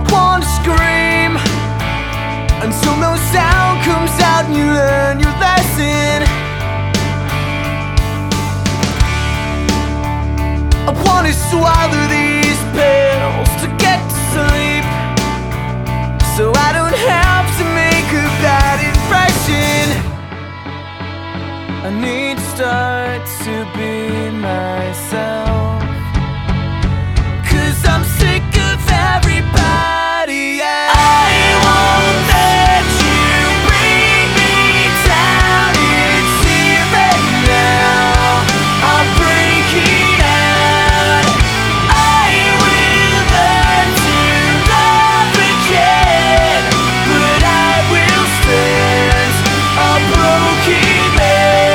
want to scream until no sound comes out and you learn your lesson. I want to swallow these pills to get to sleep, so I don't have to make a bad impression. I need to start to be myself, 'cause I'm sick of everybody else. I won't let you bring me down. It's here and now. I'm breaking out. I will learn to love again, but I will stand a broken man.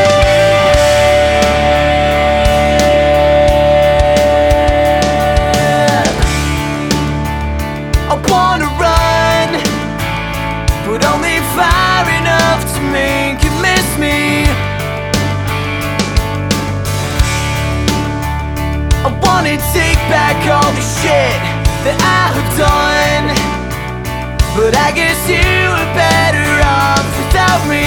I wanna run, but only far enough to make you miss me. I wanna take back all the shit that I have done, but I guess you are better off without me.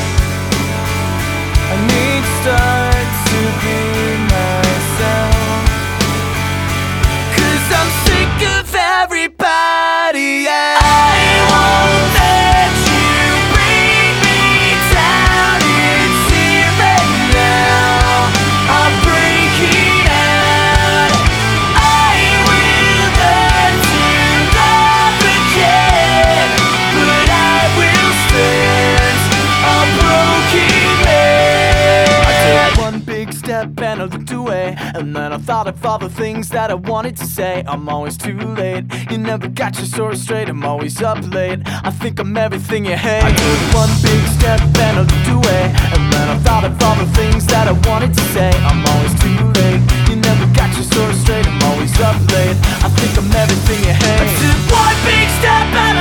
I need to start to be myself, 'cause I'm sick of everybody else. I won't let you bring me down. It's here and now. I'm breaking out. I will learn to love again, but I will stand a broken man. I took one big step and I looked away, and then I thought of all the things that I wanted to say. I'm always too late. You never got your story straight. I'm always up late. I think I'm everything you hate. I took one big step and I looked away, and then I thought of all the things that I wanted to say. I'm always too late. You never got your story straight. I'm always up late. I think I'm everything you hate. I took one big step and